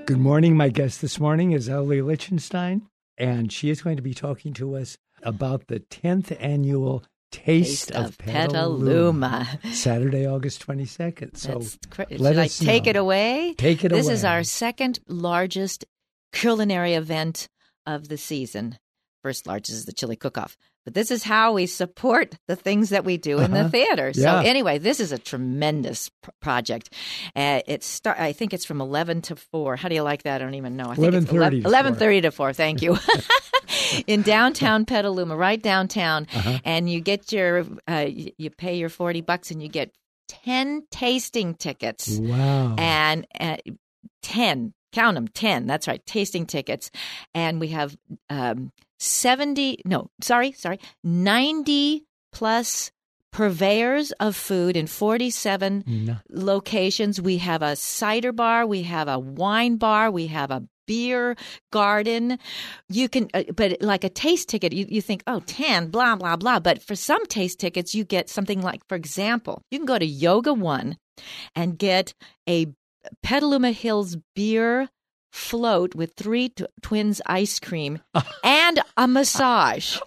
Good morning. My guest this morning is Ellie Lichtenstein, and she is going to be talking to us about the 10th annual Taste of Petaluma, Saturday, August 22nd. So should I take it away? Take it away. This is our second largest culinary event of the season. First largest is the chili cook-off. But this is how we support the things that we do in the theater. So anyway, this is a tremendous project. I think it's from 11 to 4. How do you like that? I don't even know. I think 11:30 to 4. Thank you. In downtown Petaluma, right downtown. And you get you pay your $40 and you get 10 tasting tickets. Wow. And 10. Count them, 10. That's right, tasting tickets. And we have 90 plus purveyors of food in 47 locations. We have a cider bar, we have a wine bar, we have a beer garden. You can, but like a taste ticket, you think, 10, blah, blah, blah. But for some taste tickets, you get something like, for example, you can go to Yoga One and get a Petaluma Hills beer float with 3 Twins ice cream and a massage.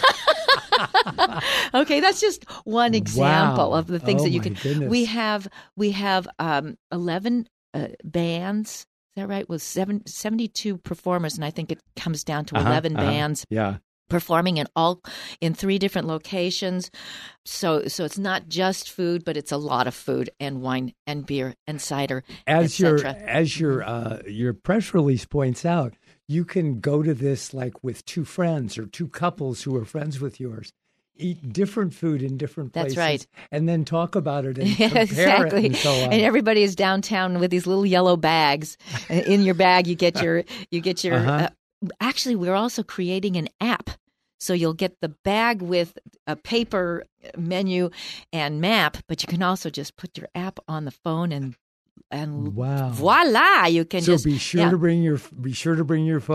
Okay, that's just one example of the things that you can. Goodness. We have 11 bands. Is that right? With 72 performers, and I think it comes down to 11 bands. Yeah. Performing in 3 different locations. So it's not just food, but it's a lot of food and wine and beer and cider, as your press release points out, you can go to this like with 2 friends or 2 couples who are friends with yours. Eat different food in different places. That's right. And then talk about it and compare it and so on. And everybody is downtown with these little yellow bags. In your bag, you get your actually, we're also creating an app. So you'll get the bag with a paper menu and map, but you can also just put your app on the phone and voila, you can be sure to bring your phone. Be sure to bring your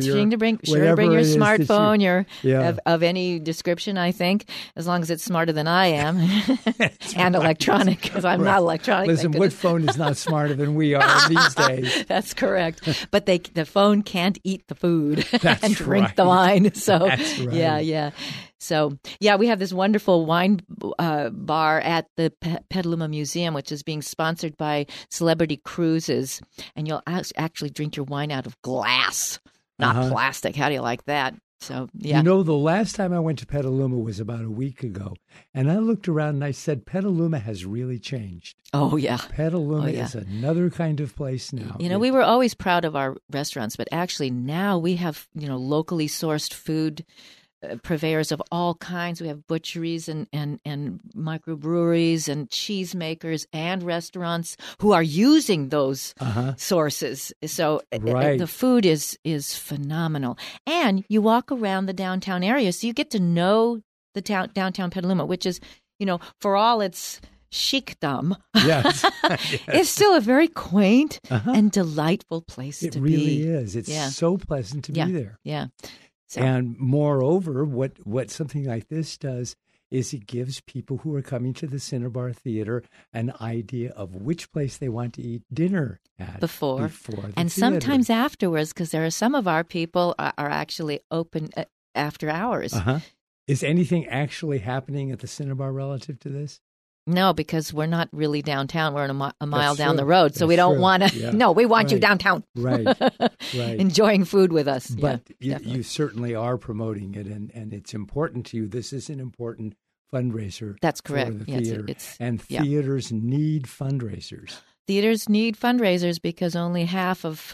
smartphone, of any description. I think, as long as it's smarter than I am, and electronic, because I'm not electronic. Listen, what phone is not smarter than we are these days? That's correct. But the phone can't eat the food and drink right. the wine. So that's right. yeah. So, we have this wonderful wine bar at the Petaluma Museum, which is being sponsored by Celebrity Cruises. And you'll actually drink your wine out of glass, not plastic. How do you like that? So, yeah. The last time I went to Petaluma was about a week ago. And I looked around and I said, Petaluma has really changed. Oh, yeah. Petaluma is another kind of place now. We were always proud of our restaurants, but actually now we have, locally sourced food purveyors of all kinds. We have butcheries and microbreweries and cheesemakers and restaurants who are using those sources. So the food is phenomenal. And you walk around the downtown area, so you get to know the downtown Petaluma, which is, for all its chicdom, yes. It's still a very quaint and delightful place to be. It really is. It's so pleasant to be there. Yeah. So. And moreover, what something like this does is it gives people who are coming to the Cinnabar Theater an idea of which place they want to eat dinner at before the and theater. Sometimes afterwards, because there are some of our people are actually open after hours. Is anything actually happening at the Cinnabar relative to this? No, because we're not really downtown. We're a mile down the road, so we don't want to. Yeah. No, we want you downtown, right? Enjoying food with us. But you certainly are promoting it, and it's important to you. This is an important fundraiser. That's correct. For the theater, and theaters need fundraisers. Theaters need fundraisers because only half of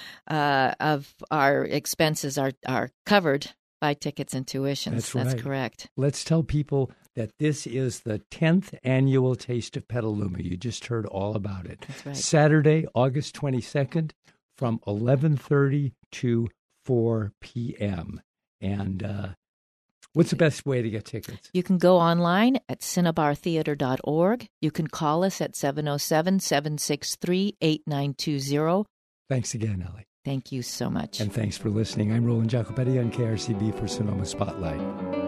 our expenses are covered by tickets and tuitions. That's correct. Let's tell people that this is the 10th annual Taste of Petaluma. You just heard all about it. That's right. Saturday, August 22nd from 11:30 to 4 p.m. And what's the best way to get tickets? You can go online at cinnabartheater.org. You can call us at 707-763-8920. Thanks again, Ellie. Thank you so much. And thanks for listening. I'm Roland Jacopetti on KRCB for Sonoma Spotlight.